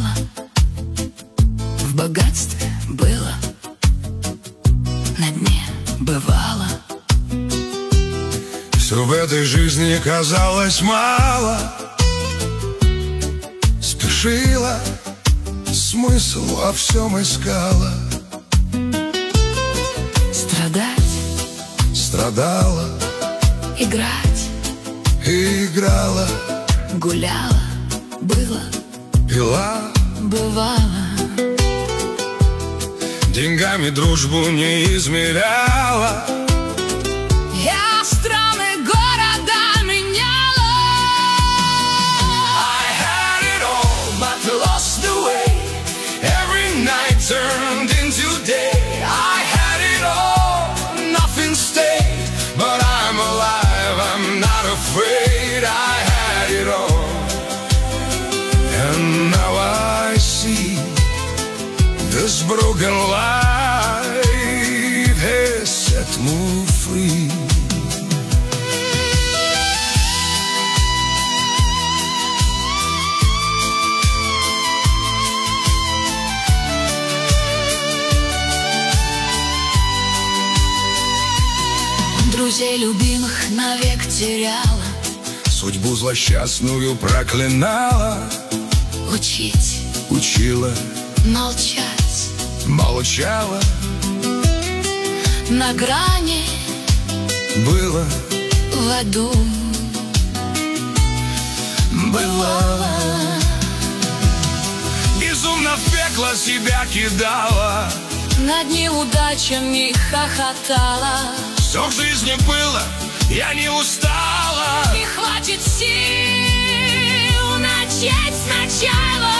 мало в богатстве было, на дне бывало. Все в этой жизни казалось мало, спешила, смысл во всем искала. Страдать, страдала, играть, и играла, гуляла, было, пила, бывало. деньгами дружбу не измеряла. Я страны, города меняла. I had it all, but lost the way. Every night turned into day. I had it all, nothing stayed, but I'm alive, I'm not afraid. I had it all, and now I see this broken life has set me free. Друзей любимых навек теряла, Судьбу злосчастную проклинала, учить, учила, молчать, молчала, на грани было, в аду бывало. Безумно в пекло себя кидала, над неудачами хохотала. все в жизни было, я не устала. Не хватит сил начать сначала.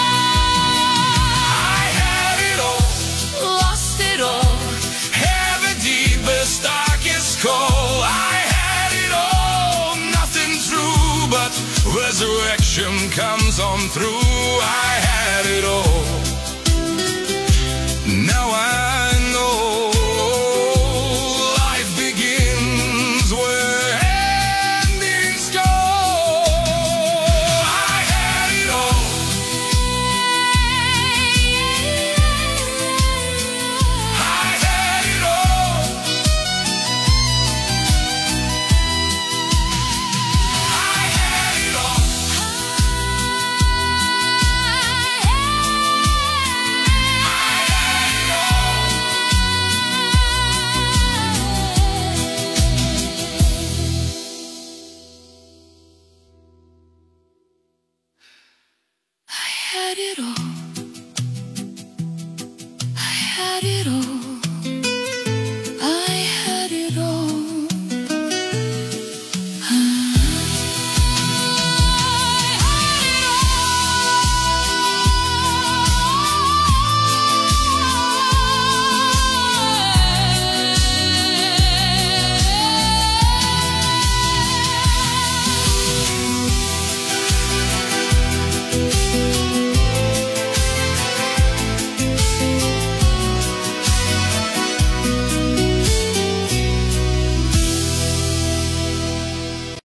I had it all, Lost it all. had the deepest, darkest cold. I had it all, nothing true, but resurrection comes on through. I